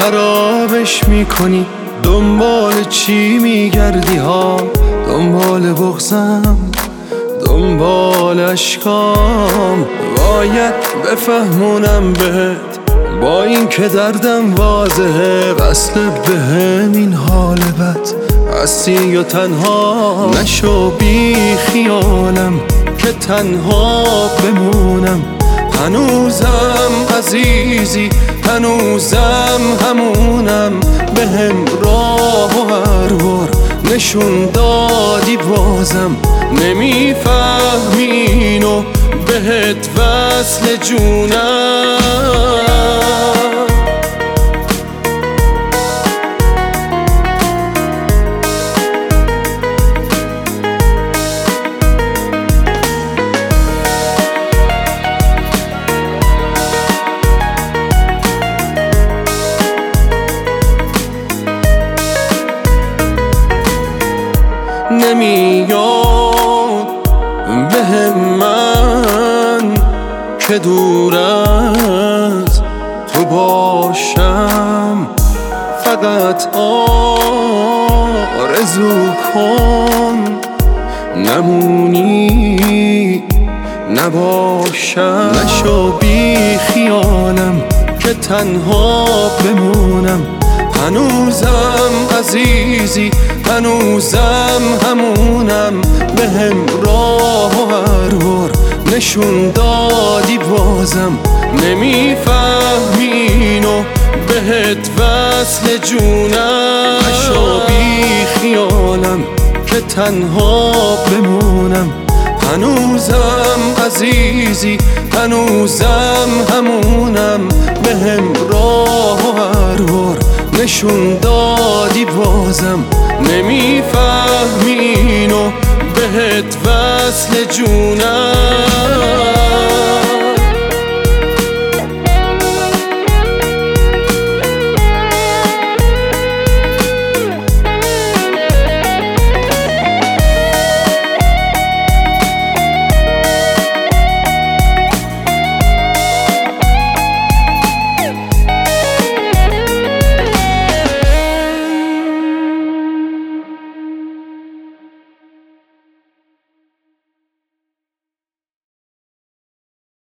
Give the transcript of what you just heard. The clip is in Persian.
خرابش میکنی، دنبال چی میگردی ها؟ دنبال بغضم، دنبال اشکام. باید بفهمونم بهت با این که دردم واضحه، وصل بهم این حال بد هستی و تنها نشو بی خیالم که تنها بمونم. هنوزم عزیزی، هنوزم همونم، بهم راه و هر بار نشون دادی بازم نمیفهمی اینو، بهت وصل جونم. نمیاد بهم من که دور از تو باشم، فقط آرزو کن نمونی نباشم. نشو بی خیالم که تنها بمونم. هنوزم عزیزی، هنوزم همونم، بهم راه و هر بار نشون دادی بازم نمیفهمی اینو، بهت وصل جونم. نشو بی خیالم که تنها بمونم. هنوزم عزیزی، هنوزم همونم، بهم راه و هر بار نشون دادی بازم نمیفهم